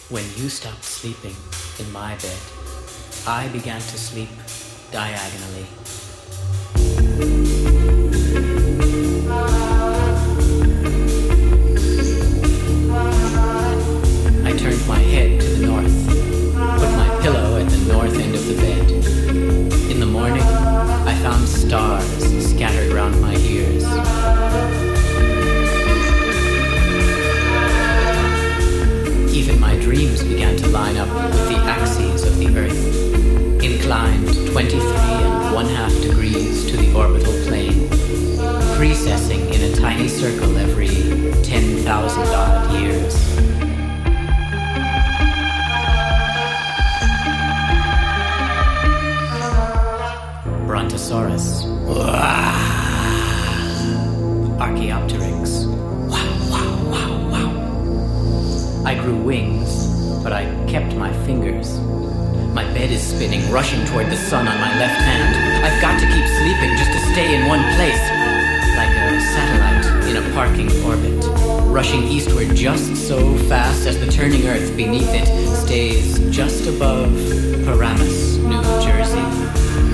When you stopped sleeping in my bed, I began to sleep diagonally. I turned my head to the north, put my pillow at the north end of the bed. In the morning, I found stars scattered round my ears. Even my dreams began to line up with the axes of the Earth, inclined 23½ degrees to the orbital plane, precessing in a tiny circle every 10,000 odd years. Brontosaurus. Archaeopteryx. I grew wings, but I kept my fingers. My bed is spinning, rushing toward the sun on my left hand. I've got to keep sleeping just to stay in one place, like a satellite in a parking orbit, rushing eastward just so fast as the turning Earth beneath it stays just above Paramus, New Jersey.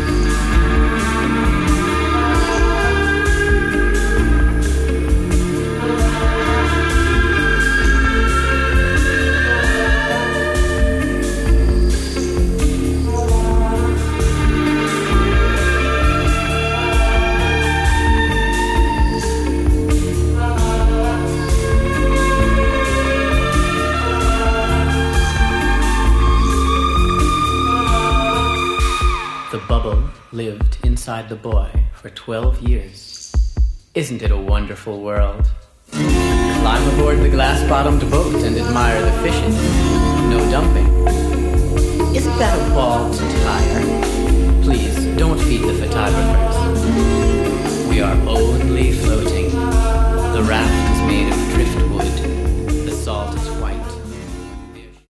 Lived inside the boy for 12 years. Isn't it a wonderful world? Climb aboard the glass-bottomed boat and admire the fishes. No dumping. Isn't that a ball to tire? Please, don't feed the photographers.